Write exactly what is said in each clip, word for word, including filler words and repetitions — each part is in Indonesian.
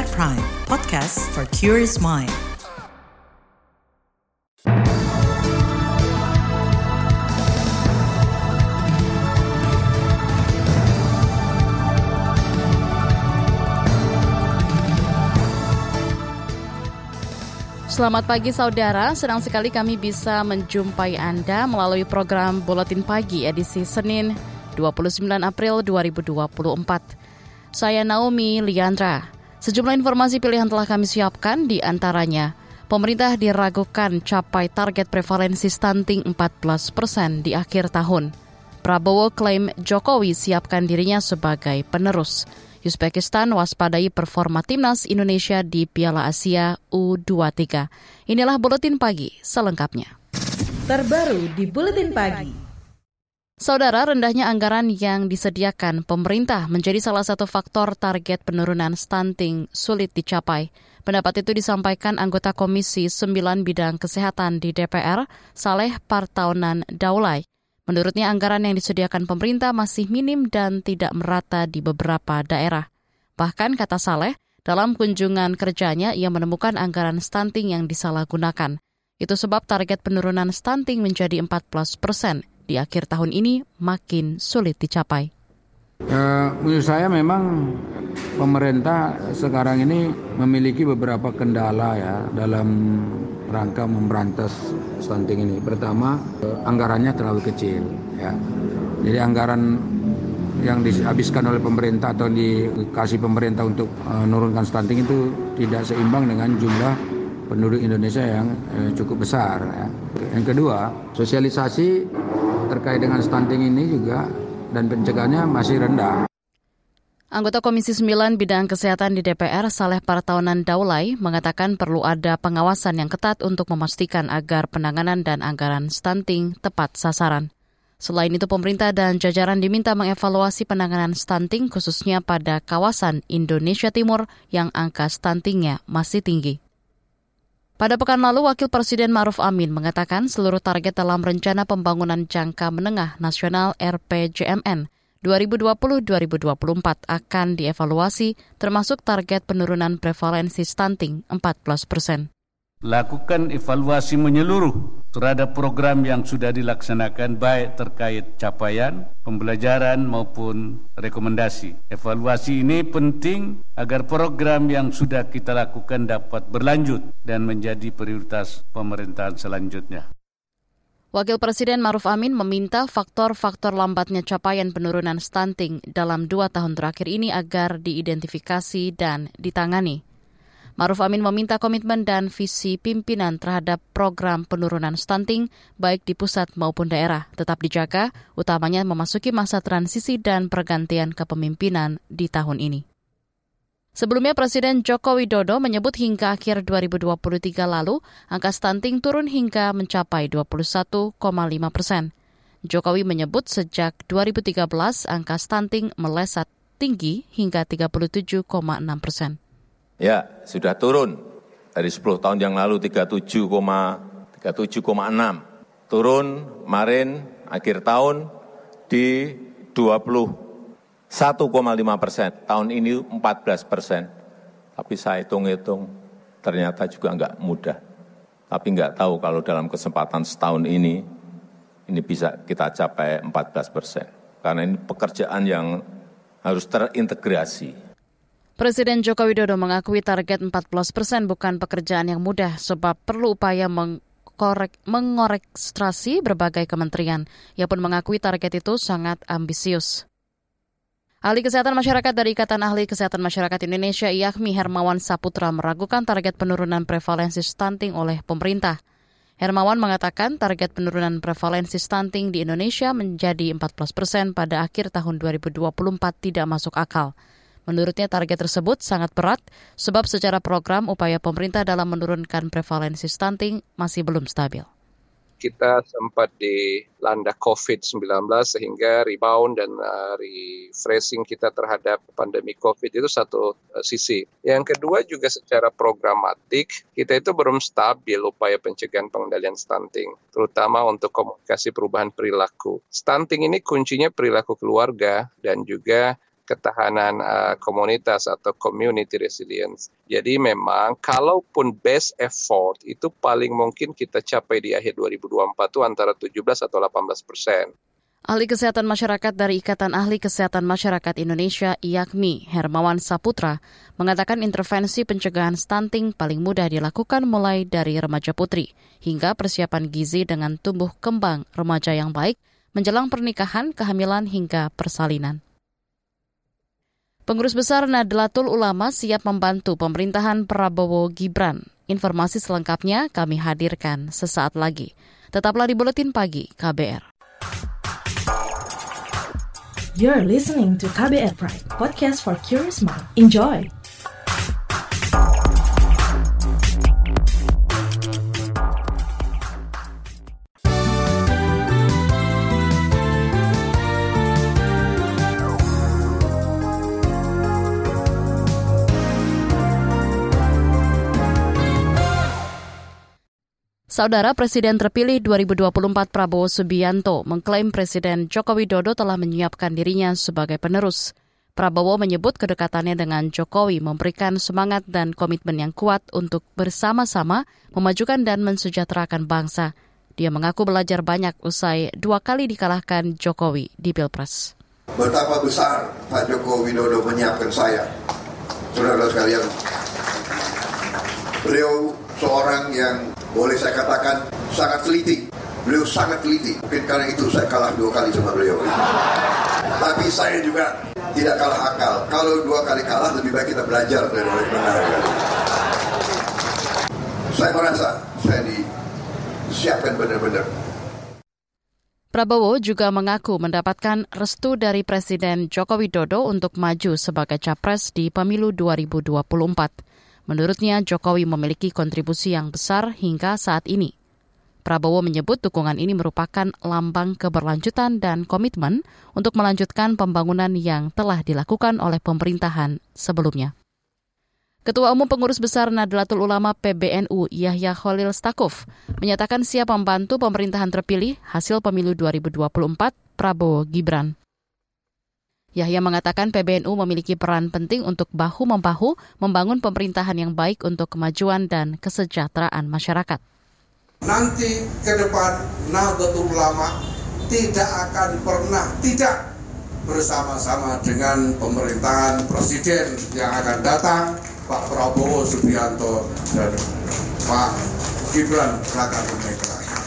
Smart Prime, podcast for curious mind. Selamat pagi saudara, senang sekali kami bisa menjumpai Anda melalui program Buletin Pagi edisi Senin dua puluh sembilan April dua ribu dua puluh empat. Saya Naomi Liandra. Sejumlah informasi pilihan telah kami siapkan, di antaranya pemerintah diragukan capai target prevalensi stunting empat belas persen di akhir tahun. Prabowo klaim Jokowi siapkan dirinya sebagai penerus. Uzbekistan waspadai performa timnas Indonesia di Piala Asia U dua puluh tiga. Inilah Buletin Pagi selengkapnya. Terbaru di Buletin Pagi. Saudara, rendahnya anggaran yang disediakan pemerintah menjadi salah satu faktor target penurunan stunting sulit dicapai. Pendapat itu disampaikan anggota Komisi sembilan Bidang Kesehatan di D P R, Saleh Partaunan Daulay. Menurutnya anggaran yang disediakan pemerintah masih minim dan tidak merata di beberapa daerah. Bahkan kata Saleh, dalam kunjungan kerjanya ia menemukan anggaran stunting yang disalahgunakan. Itu sebab target penurunan stunting menjadi empat belas persen di akhir tahun ini makin sulit dicapai. Uh, menurut saya memang pemerintah sekarang ini memiliki beberapa kendala ya dalam rangka memberantas stunting ini. Pertama, uh, anggarannya terlalu kecil ya. Jadi anggaran yang dihabiskan oleh pemerintah atau dikasih pemerintah untuk uh, menurunkan stunting itu tidak seimbang dengan jumlah penduduk Indonesia yang uh, cukup besar ya. Yang kedua, sosialisasi terkait dengan stunting ini juga dan pencegahannya masih rendah. Anggota Komisi sembilan Bidang Kesehatan di D P R, Saleh Partaunan Daulay, mengatakan perlu ada pengawasan yang ketat untuk memastikan agar penanganan dan anggaran stunting tepat sasaran. Selain itu, pemerintah dan jajaran diminta mengevaluasi penanganan stunting khususnya pada kawasan Indonesia Timur yang angka stuntingnya masih tinggi. Pada pekan lalu, Wakil Presiden Ma'ruf Amin mengatakan seluruh target dalam Rencana Pembangunan Jangka Menengah Nasional R P J M N dua ribu dua puluh sampai dua ribu dua puluh empat akan dievaluasi, termasuk target penurunan prevalensi stunting empat belas persen. Lakukan evaluasi menyeluruh terhadap program yang sudah dilaksanakan, baik terkait capaian, pembelajaran maupun rekomendasi. Evaluasi ini penting agar program yang sudah kita lakukan dapat berlanjut dan menjadi prioritas pemerintahan selanjutnya. Wakil Presiden Ma'ruf Amin meminta faktor-faktor lambatnya capaian penurunan stunting dalam dua tahun terakhir ini agar diidentifikasi dan ditangani. Ma'ruf Amin meminta komitmen dan visi pimpinan terhadap program penurunan stunting baik di pusat maupun daerah tetap dijaga, utamanya memasuki masa transisi dan pergantian kepemimpinan di tahun ini. Sebelumnya Presiden Joko Widodo menyebut hingga akhir dua ribu dua puluh tiga lalu, angka stunting turun hingga mencapai dua puluh satu koma lima persen. Jokowi menyebut sejak dua ribu tiga belas angka stunting melesat tinggi hingga tiga puluh tujuh koma enam persen. Ya, sudah turun dari sepuluh tahun yang lalu tiga puluh tujuh koma enam. Turun kemarin akhir tahun di dua puluh satu koma lima persen. Tahun ini empat belas persen. Tapi saya hitung-hitung ternyata juga enggak mudah. Tapi enggak tahu kalau dalam kesempatan setahun ini ini bisa kita capai empat belas persen. Karena ini pekerjaan yang harus terintegrasi. Presiden Joko Widodo mengakui target empat belas persen bukan pekerjaan yang mudah sebab perlu upaya mengkorek, mengorestrasi berbagai kementerian. Ia pun mengakui target itu sangat ambisius. Ahli Kesehatan Masyarakat dari Ikatan Ahli Kesehatan Masyarakat Indonesia, I A K M I, Hermawan Saputra, meragukan target penurunan prevalensi stunting oleh pemerintah. Hermawan mengatakan target penurunan prevalensi stunting di Indonesia menjadi empat belas persen pada akhir tahun dua ribu dua puluh empat tidak masuk akal. Menurutnya target tersebut sangat berat sebab secara program upaya pemerintah dalam menurunkan prevalensi stunting masih belum stabil. Kita sempat dilanda covid sembilan belas sehingga rebound dan uh, refreshing kita terhadap pandemi COVID itu satu uh, sisi. Yang kedua juga secara programatik kita itu belum stabil upaya pencegahan pengendalian stunting, terutama untuk komunikasi perubahan perilaku. Stunting ini kuncinya perilaku keluarga dan juga ketahanan uh, komunitas atau community resilience. Jadi memang kalaupun best effort itu paling mungkin kita capai di akhir dua ribu dua puluh empat itu antara tujuh belas atau delapan belas persen. Ahli Kesehatan Masyarakat dari Ikatan Ahli Kesehatan Masyarakat Indonesia I A K M I, Hermawan Saputra, mengatakan intervensi pencegahan stunting paling mudah dilakukan mulai dari remaja putri, hingga persiapan gizi dengan tumbuh kembang remaja yang baik, menjelang pernikahan, kehamilan, hingga persalinan. Pengurus Besar Nahdlatul Ulama siap membantu pemerintahan Prabowo Gibran. Informasi selengkapnya kami hadirkan sesaat lagi. Tetaplah di Buletin Pagi K B R. You're listening to K B R Pride, podcast for curious mind. Enjoy! Saudara Presiden terpilih dua ribu dua puluh empat Prabowo Subianto mengklaim Presiden Joko Widodo telah menyiapkan dirinya sebagai penerus. Prabowo menyebut kedekatannya dengan Jokowi memberikan semangat dan komitmen yang kuat untuk bersama-sama memajukan dan mensejahterakan bangsa. Dia mengaku belajar banyak usai dua kali dikalahkan Jokowi di Pilpres. Betapa besar Pak Joko Widodo menyiapkan saya. Saudara sekalian, beliau seorang yang boleh saya katakan sangat teliti. Beliau sangat teliti. Mungkin karena itu saya kalah dua kali sama beliau. Tapi saya juga tidak kalah akal. Kalau dua kali kalah, lebih baik kita belajar dari orang benar. Saya merasa saya disiapkan benar-benar. Prabowo juga mengaku mendapatkan restu dari Presiden Joko Widodo untuk maju sebagai capres di pemilu dua ribu dua puluh empat. Menurutnya, Jokowi memiliki kontribusi yang besar hingga saat ini. Prabowo menyebut dukungan ini merupakan lambang keberlanjutan dan komitmen untuk melanjutkan pembangunan yang telah dilakukan oleh pemerintahan sebelumnya. Ketua Umum Pengurus Besar Nahdlatul Ulama P B N U Yahya Khalil Stakuf menyatakan siap membantu pemerintahan terpilih hasil pemilu dua ribu dua puluh empat Prabowo Gibran. Yahya mengatakan P B N U memiliki peran penting untuk bahu-membahu membangun pemerintahan yang baik untuk kemajuan dan kesejahteraan masyarakat. Nanti ke depan Nahdlatul Ulama tidak akan pernah tidak bersama-sama dengan pemerintahan presiden yang akan datang, Pak Prabowo Subianto dan Pak Gibran Raka Buming Raka.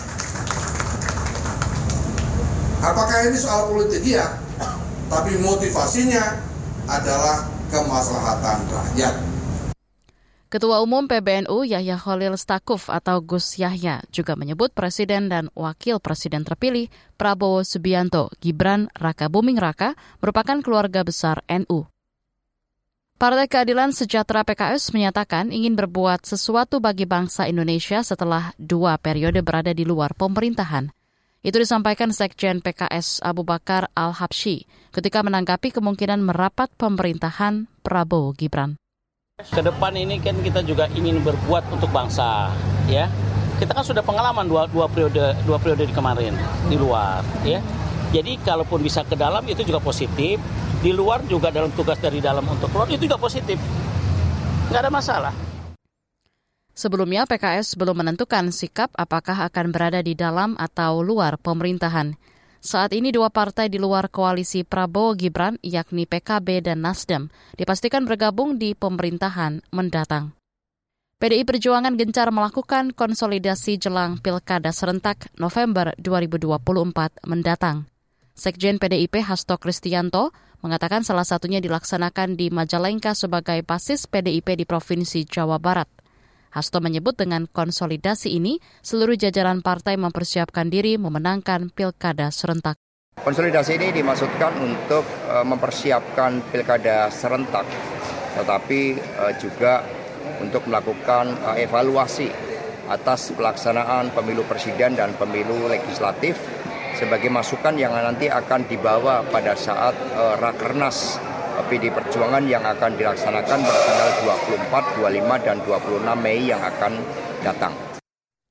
Apakah ini soal politik? Ya. Tapi motivasinya adalah kemaslahatan rakyat. Ketua Umum P B N U Yahya Khalil Stakuf atau Gus Yahya juga menyebut Presiden dan Wakil Presiden terpilih Prabowo Subianto, Gibran Raka Buming Raka merupakan keluarga besar N U. Partai Keadilan Sejahtera P K S menyatakan ingin berbuat sesuatu bagi bangsa Indonesia setelah dua periode berada di luar pemerintahan. Itu disampaikan Sekjen P K S Abu Bakar Al-Habsyi ketika menanggapi kemungkinan merapat pemerintahan Prabowo Gibran. Ke depan ini kan kita juga ingin berbuat untuk bangsa, ya. Kita kan sudah pengalaman dua, dua periode dua periode di kemarin di luar, ya. Jadi kalaupun bisa ke dalam itu juga positif, di luar juga dalam tugas dari dalam untuk keluar itu juga positif, nggak ada masalah. Sebelumnya, P K S belum menentukan sikap apakah akan berada di dalam atau luar pemerintahan. Saat ini dua partai di luar koalisi Prabowo Gibran, yakni P K B dan Nasdem, dipastikan bergabung di pemerintahan mendatang. P D I Perjuangan gencar melakukan konsolidasi jelang Pilkada serentak November dua ribu dua puluh empat mendatang. Sekjen P D I P Hasto Kristianto mengatakan salah satunya dilaksanakan di Majalengka sebagai basis P D I P di Provinsi Jawa Barat. Hasto menyebut dengan konsolidasi ini, seluruh jajaran partai mempersiapkan diri memenangkan pilkada serentak. Konsolidasi ini dimaksudkan untuk uh, mempersiapkan pilkada serentak, tetapi uh, juga untuk melakukan uh, evaluasi atas pelaksanaan pemilu presiden dan pemilu legislatif sebagai masukan yang nanti akan dibawa pada saat uh, Rakernas P D I Perjuangan yang akan dilaksanakan pada tanggal dua puluh empat, dua puluh lima, dan dua puluh enam Mei yang akan datang.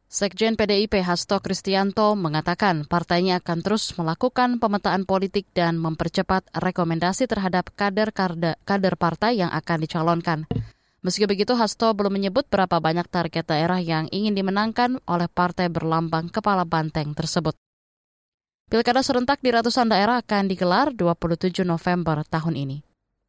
Sekjen P D I P Hasto Kristianto mengatakan partainya akan terus melakukan pemetaan politik dan mempercepat rekomendasi terhadap kader-kader partai yang akan dicalonkan. Meski begitu, Hasto belum menyebut berapa banyak target daerah yang ingin dimenangkan oleh partai berlambang kepala banteng tersebut. Pilkada serentak di ratusan daerah akan digelar dua puluh tujuh November tahun ini.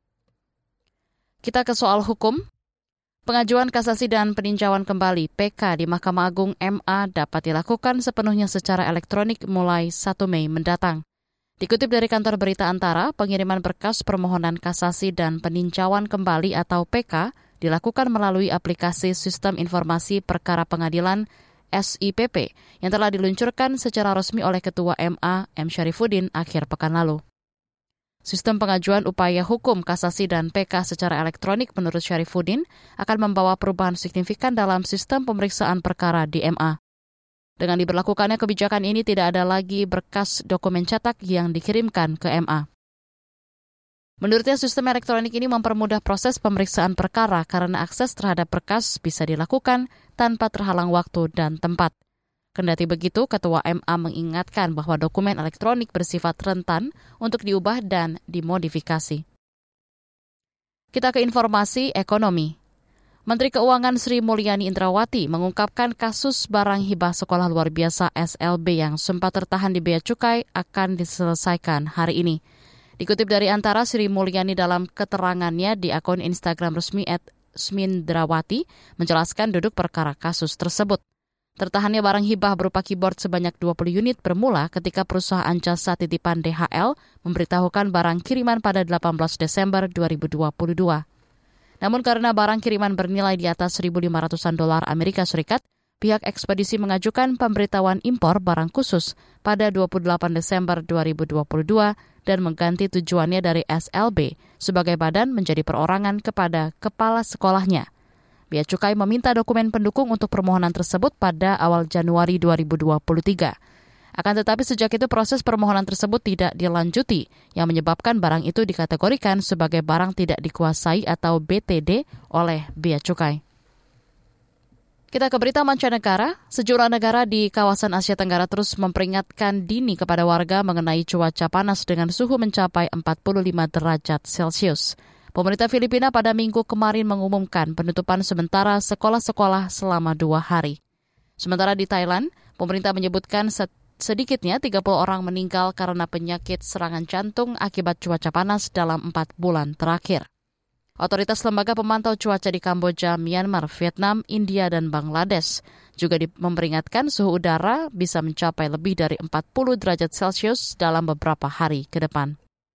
Kita ke soal hukum. Pengajuan kasasi dan peninjauan kembali P K di Mahkamah Agung M A dapat dilakukan sepenuhnya secara elektronik mulai satu Mei mendatang. Dikutip dari kantor berita Antara, pengiriman berkas permohonan kasasi dan peninjauan kembali atau P K dilakukan melalui aplikasi Sistem Informasi Perkara Pengadilan S I P P yang telah diluncurkan secara resmi oleh Ketua M A M Syarifuddin akhir pekan lalu. Sistem pengajuan upaya hukum kasasi dan P K secara elektronik menurut Syarifuddin akan membawa perubahan signifikan dalam sistem pemeriksaan perkara di M A. Dengan diberlakukannya kebijakan ini tidak ada lagi berkas dokumen cetak yang dikirimkan ke M A. Menurutnya sistem elektronik ini mempermudah proses pemeriksaan perkara karena akses terhadap berkas bisa dilakukan tanpa terhalang waktu dan tempat. Kendati begitu, Ketua M A mengingatkan bahwa dokumen elektronik bersifat rentan untuk diubah dan dimodifikasi. Kita ke informasi ekonomi. Menteri Keuangan Sri Mulyani Indrawati mengungkapkan kasus barang hibah sekolah luar biasa S L B yang sempat tertahan di Bea Cukai akan diselesaikan hari ini. Dikutip dari Antara, Sri Mulyani dalam keterangannya di akun Instagram resmi at smindrawati menjelaskan duduk perkara kasus tersebut. Tertahannya barang hibah berupa keyboard sebanyak dua puluh unit bermula ketika perusahaan jasa titipan D H L memberitahukan barang kiriman pada delapan belas Desember dua ribu dua puluh dua. Namun karena barang kiriman bernilai di atas seribu lima ratusan dolar Amerika Serikat, pihak ekspedisi mengajukan pemberitahuan impor barang khusus pada dua puluh delapan Desember dua ribu dua puluh dua dan mengganti tujuannya dari S L B sebagai badan menjadi perorangan kepada kepala sekolahnya. Bea Cukai meminta dokumen pendukung untuk permohonan tersebut pada awal Januari dua ribu dua puluh tiga. Akan tetapi sejak itu proses permohonan tersebut tidak dilanjuti, yang menyebabkan barang itu dikategorikan sebagai barang tidak dikuasai atau B T D oleh Bea Cukai. Kita ke berita mancanegara. Sejumlah negara di kawasan Asia Tenggara terus memperingatkan dini kepada warga mengenai cuaca panas dengan suhu mencapai empat puluh lima derajat Celcius. Pemerintah Filipina pada minggu kemarin mengumumkan penutupan sementara sekolah-sekolah selama dua hari. Sementara di Thailand, pemerintah menyebutkan sedikitnya tiga puluh orang meninggal karena penyakit serangan jantung akibat cuaca panas dalam empat bulan terakhir. Otoritas lembaga pemantau cuaca di Kamboja, Myanmar, Vietnam, India, dan Bangladesh juga memperingatkan suhu udara bisa mencapai lebih dari empat puluh derajat Celcius dalam beberapa hari ke depan.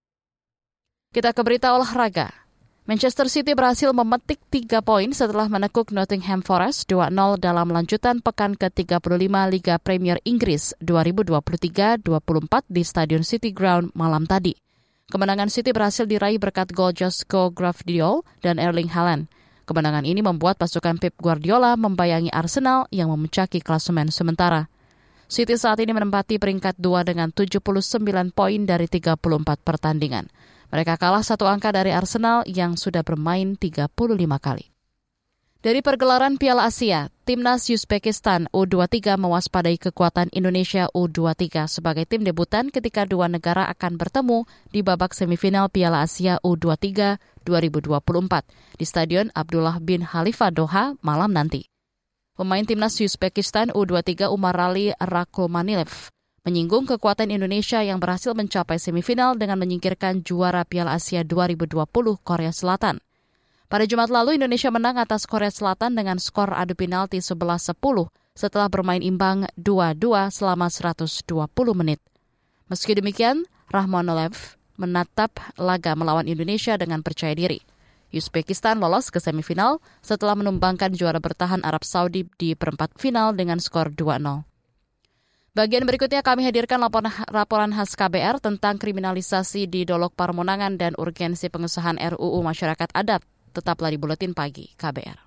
Kita ke berita olahraga. Manchester City berhasil memetik tiga poin setelah menekuk Nottingham Forest dua nol dalam lanjutan pekan ke tiga puluh lima Liga Premier Inggris dua ribu dua puluh tiga dua puluh empat di Stadion City Ground malam tadi. Kemenangan City berhasil diraih berkat gol Josko Gvardiol dan Erling Haaland. Kemenangan ini membuat pasukan Pep Guardiola membayangi Arsenal yang memuncaki klasemen sementara. City saat ini menempati peringkat dua dengan tujuh puluh sembilan poin dari tiga puluh empat pertandingan. Mereka kalah satu angka dari Arsenal yang sudah bermain tiga puluh lima kali. Dari pergelaran Piala Asia, Timnas Uzbekistan U dua puluh tiga mewaspadai kekuatan Indonesia U dua puluh tiga sebagai tim debutan ketika dua negara akan bertemu di babak semifinal Piala Asia U dua puluh tiga dua ribu dua puluh empat di Stadion Abdullah bin Khalifa Doha malam nanti. Pemain Timnas Uzbekistan U dua puluh tiga Umarali Rakhmanilev menyinggung kekuatan Indonesia yang berhasil mencapai semifinal dengan menyingkirkan juara Piala Asia dua ribu dua puluh Korea Selatan. Pada Jumat lalu, Indonesia menang atas Korea Selatan dengan skor adu penalti sebelas sepuluh setelah bermain imbang dua dua selama seratus dua puluh menit. Meski demikian, Rakhmanilev menatap laga melawan Indonesia dengan percaya diri. Uzbekistan lolos ke semifinal setelah menumbangkan juara bertahan Arab Saudi di perempat final dengan skor dua nol. Bagian berikutnya kami hadirkan laporan, laporan khas K B R tentang kriminalisasi di Dolok Paremonangan dan urgensi pengesahan R U U Masyarakat Adat. Tetaplah di Buletin Pagi K B R.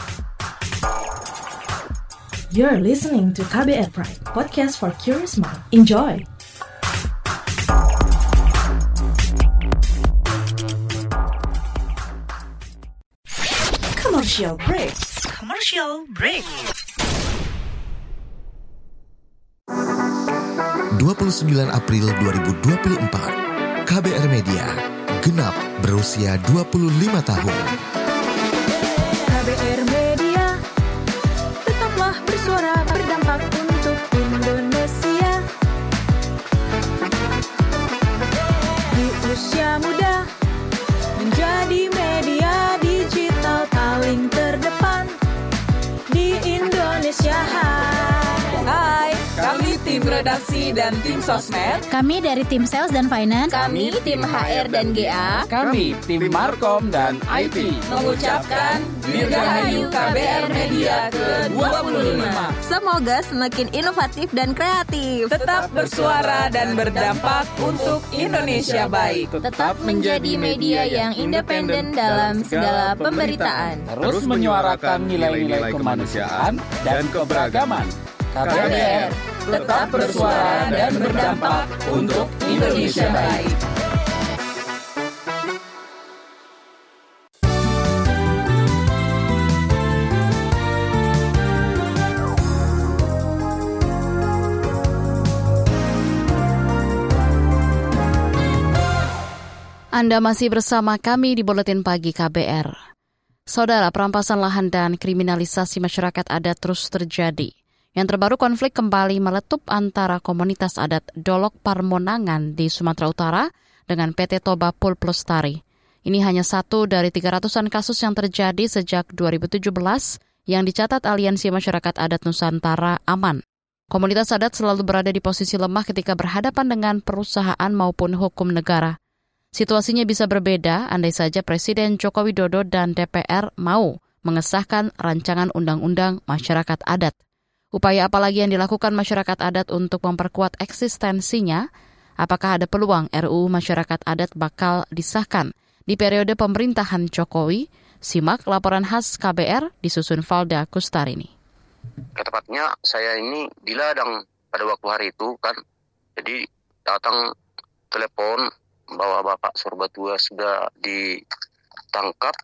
You're listening to K B R Pride, podcast for curious mind. Enjoy! Commercial break. Commercial break. dua puluh sembilan April dua ribu dua puluh empat. K B R Media genap berusia dua puluh lima tahun. K B R Media tetaplah bersuara berdampak untuk Indonesia. Di usia muda menjadi media digital paling terdepan di Indonesia. Hai, kami tim redaksi dan tim sosmed. Kami dari tim sales dan finance. Kami tim H R dan G A. Kami tim Markom dan I T. Mengucapkan Dirgahayu K B R Media ke dua puluh lima. Semoga semakin inovatif dan kreatif. Tetap bersuara dan berdampak untuk Indonesia baik. Tetap menjadi media yang independen dalam segala pemberitaan. Terus menyuarakan nilai-nilai kemanusiaan dan keberagaman. K B R tetap bersuara dan berdampak untuk Indonesia baik. Anda masih bersama kami di Buletin Pagi K B R. Saudara, perampasan lahan dan kriminalisasi masyarakat adat terus terjadi. Yang terbaru, konflik kembali meletup antara komunitas adat Dolok Parmonangan di Sumatera Utara dengan P T Toba Pul Plestari. Ini hanya satu dari tiga ratusan kasus yang terjadi sejak dua ribu tujuh belas yang dicatat Aliansi Masyarakat Adat Nusantara Aman. Komunitas adat selalu berada di posisi lemah ketika berhadapan dengan perusahaan maupun hukum negara. Situasinya bisa berbeda andai saja Presiden Joko Widodo dan D P R mau mengesahkan rancangan undang-undang masyarakat adat. Upaya apa lagi yang dilakukan masyarakat adat untuk memperkuat eksistensinya? Apakah ada peluang R U U masyarakat adat bakal disahkan di periode pemerintahan Jokowi? Simak laporan khas K B R disusun Valda Kustarini. Ketepatnya saya ini di ladang pada waktu hari itu kan, jadi datang telepon bahwa Bapak Sorbatua sudah ditangkap.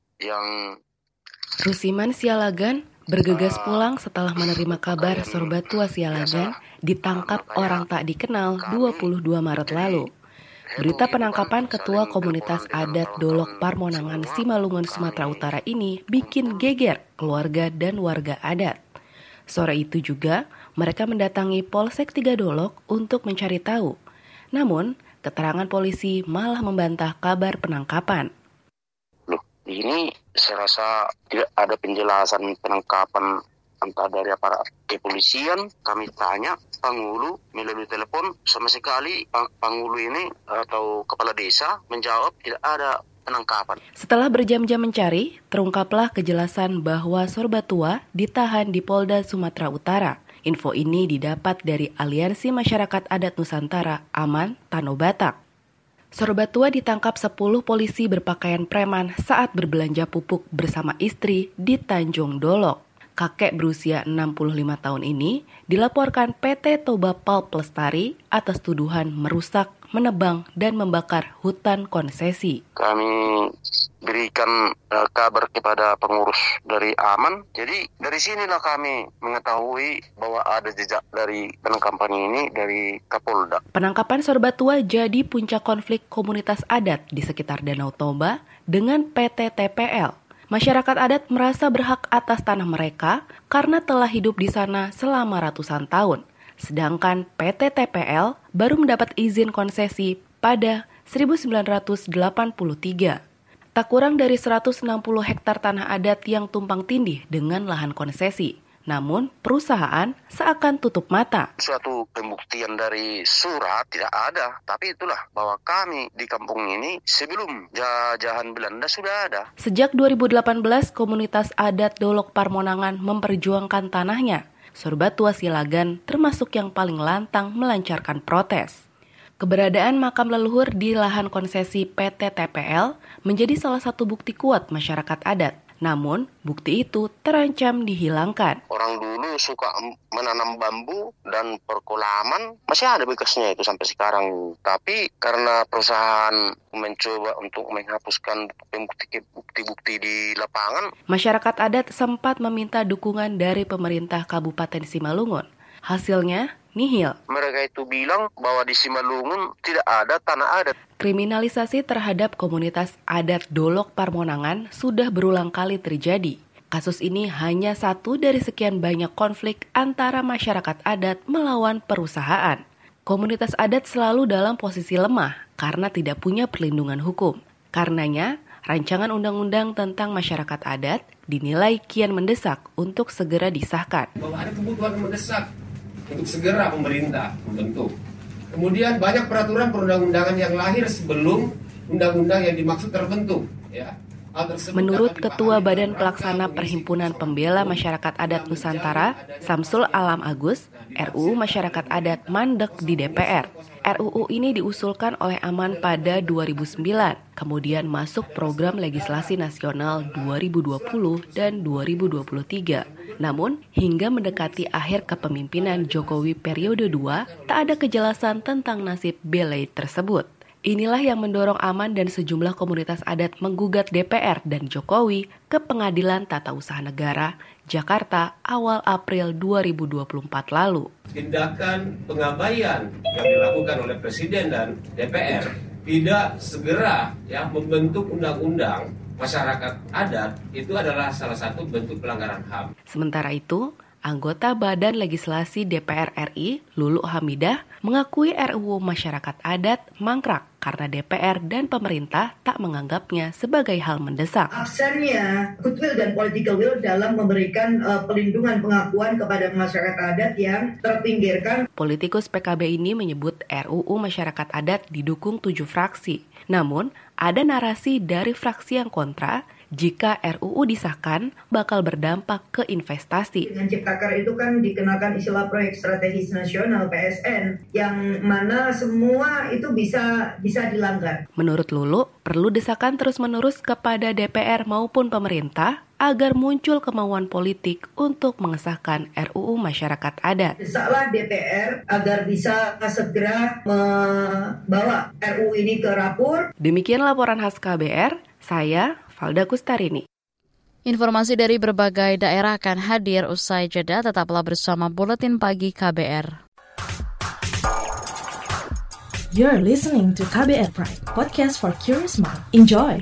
Yang Rusiman Sialagan bergegas pulang setelah menerima kabar Sorbatua Sialagan ditangkap orang tak dikenal dua puluh dua Maret lalu. Berita penangkapan Ketua Komunitas Adat Dolok Parmonangan Simalungun Sumatera Utara ini bikin geger keluarga dan warga adat. Sore itu juga mereka mendatangi Polsek Tiga Dolok untuk mencari tahu. Namun, keterangan polisi malah membantah kabar penangkapan. Loh, ini saya rasa tidak ada penjelasan penangkapan entah dari aparat kepolisian. Kami tanya Panghulu melalui telepon, sama sekali Panghulu ini atau kepala desa menjawab tidak ada penangkapan. Setelah berjam-jam mencari, terungkaplah kejelasan bahwa Sorbatua ditahan di Polda Sumatera Utara. Info ini didapat dari Aliansi Masyarakat Adat Nusantara Aman Tano Batak. Sorbatua ditangkap sepuluh polisi berpakaian preman saat berbelanja pupuk bersama istri di Tanjung Dolok. Kakek berusia enam puluh lima tahun ini dilaporkan P T Toba Pul Plestari atas tuduhan merusak, menebang, dan membakar hutan konsesi. Kami berikan uh, kabar kepada pengurus dari Aman. Jadi dari sinilah kami mengetahui bahwa ada jejak dari penangkapan ini dari Kapolda. Penangkapan Sorbatua jadi puncak konflik komunitas adat di sekitar Danau Toba dengan P T T P L. Masyarakat adat merasa berhak atas tanah mereka karena telah hidup di sana selama ratusan tahun. Sedangkan P T T P L baru mendapat izin konsesi pada seribu sembilan ratus delapan puluh tiga. Tak kurang dari seratus enam puluh hektar tanah adat yang tumpang tindih dengan lahan konsesi. Namun, perusahaan seakan tutup mata. Suatu pembuktian dari surat tidak ada, tapi itulah bahwa kami di kampung ini sebelum jajahan Belanda sudah ada. Sejak dua ribu delapan belas, komunitas adat Dolok Parmonangan memperjuangkan tanahnya. Sorbatua Sialagan termasuk yang paling lantang melancarkan protes. Keberadaan makam leluhur di lahan konsesi P T T P L menjadi salah satu bukti kuat masyarakat adat. Namun, bukti itu terancam dihilangkan. Orang dulu suka menanam bambu dan perkolaman, masih ada bekasnya itu sampai sekarang. Tapi karena perusahaan mencoba untuk menghapuskan bukti-bukti di lapangan, masyarakat adat sempat meminta dukungan dari pemerintah Kabupaten Simalungun. Hasilnya, nihil. Mereka itu bilang bahwa di Simalungun tidak ada tanah adat. Kriminalisasi terhadap komunitas adat Dolok Parmonangan sudah berulang kali terjadi. Kasus ini hanya satu dari sekian banyak konflik antara masyarakat adat melawan perusahaan. Komunitas adat selalu dalam posisi lemah karena tidak punya perlindungan hukum. Karenanya, rancangan undang-undang tentang masyarakat adat dinilai kian mendesak untuk segera disahkan. Bahwa ada kebutuhan mendesak untuk segera pemerintah membentuk. Kemudian banyak peraturan perundang-undangan yang lahir sebelum undang-undang yang dimaksud terbentuk. Ya. Menurut Ketua Badan Pelaksana Perhimpunan Pembela Masyarakat Adat Nusantara, Samsul Alam Agus, R U U Masyarakat Adat mandek di D P R. R U U ini diusulkan oleh Aman pada dua ribu sembilan, kemudian masuk program legislasi nasional dua ribu dua puluh dan dua ribu dua puluh tiga. Namun, hingga mendekati akhir kepemimpinan Jokowi periode dua, tak ada kejelasan tentang nasib belai tersebut. Inilah yang mendorong Aman dan sejumlah komunitas adat menggugat D P R dan Jokowi ke Pengadilan Tata Usaha Negara, Jakarta, awal April dua ribu dua puluh empat lalu. Tindakan pengabaian yang dilakukan oleh Presiden dan D P R tidak segera ya membentuk undang-undang masyarakat adat itu adalah salah satu bentuk pelanggaran H A M. Sementara itu, anggota Badan Legislasi D P R R I, Lulu Hamidah, mengakui R U U Masyarakat Adat mangkrak karena D P R dan pemerintah tak menganggapnya sebagai hal mendesak. Absennya goodwill dan political will dalam memberikan uh, pelindungan pengakuan kepada masyarakat adat yang terpinggirkan. Politikus P K B ini menyebut R U U Masyarakat Adat didukung tujuh fraksi. Namun, ada narasi dari fraksi yang kontra jika R U U disahkan bakal berdampak ke investasi. Dengan Ciptaker itu kan dikenakan istilah proyek strategis nasional P S N yang mana semua itu bisa bisa dilanggar. Menurut Lulu, perlu desakan terus-menerus kepada D P R maupun pemerintah agar muncul kemauan politik untuk mengesahkan R U U Masyarakat Adat. Desaklah D P R agar bisa segera membawa R U U ini ke rapor. Demikian laporan khas K B R, saya Valda Kustarini. Informasi dari berbagai daerah akan hadir usai jeda, tetaplah bersama Buletin Pagi K B R. You're listening to K B R Prime, podcast for curious mind. Enjoy!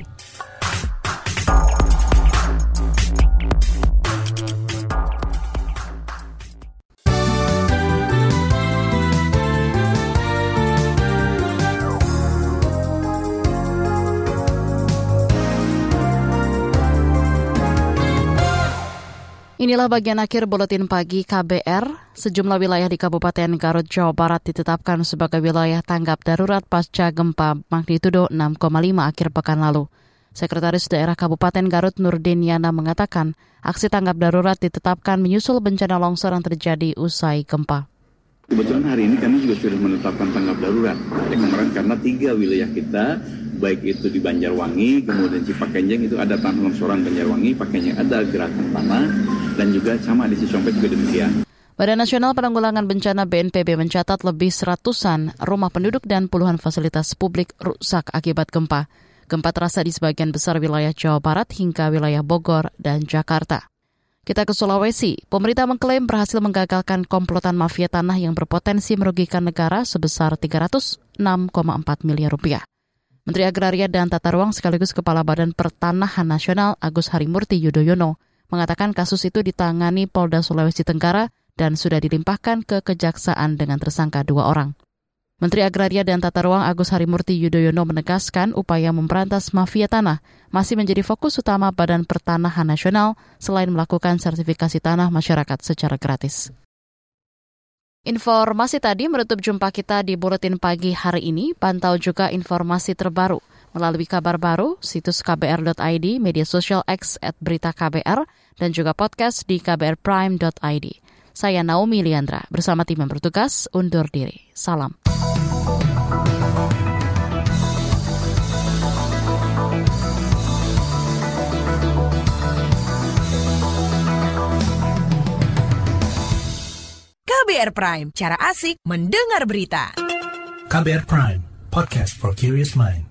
Inilah bagian akhir Buletin Pagi K B R. Sejumlah wilayah di Kabupaten Garut, Jawa Barat ditetapkan sebagai wilayah tanggap darurat pasca gempa magnitudo enam koma lima akhir pekan lalu. Sekretaris Daerah Kabupaten Garut Nurdin Yana mengatakan, aksi tanggap darurat ditetapkan menyusul bencana longsor yang terjadi usai gempa. Kebetulan hari ini kami juga sudah menetapkan tanggap darurat. Ya, kemarin karena tiga wilayah kita, baik itu di Banjarwangi, kemudian Cipakenjeng itu ada tanah longsoran Banjarwangi, Pakenjeng ada gerakan tanah, dan juga sama di Cisompet juga demikian. Badan Nasional Penanggulangan Bencana B N P B mencatat lebih seratusan rumah penduduk dan puluhan fasilitas publik rusak akibat gempa. Gempa terasa di sebagian besar wilayah Jawa Barat hingga wilayah Bogor dan Jakarta. Kita ke Sulawesi. Pemerintah mengklaim berhasil menggagalkan komplotan mafia tanah yang berpotensi merugikan negara sebesar tiga ratus enam koma empat miliar rupiah. Menteri Agraria dan Tata Ruang sekaligus Kepala Badan Pertanahan Nasional Agus Harimurti Yudhoyono mengatakan kasus itu ditangani Polda Sulawesi Tenggara dan sudah dilimpahkan ke Kejaksaan dengan tersangka dua orang. Menteri Agraria dan Tata Ruang Agus Harimurti Yudhoyono menegaskan upaya memberantas mafia tanah masih menjadi fokus utama Badan Pertanahan Nasional selain melakukan sertifikasi tanah masyarakat secara gratis. Informasi tadi menutup jumpa kita di Buletin Pagi hari ini. Pantau juga informasi terbaru melalui kabar baru, situs k b r dot i d, media sosial X at berita K B R, dan juga podcast di k b r prime dot i d. Saya Naomi Liandra, bersama tim yang bertugas, undur diri. Salam. K B R Prime, cara asik mendengar berita. K B R Prime, podcast for curious mind.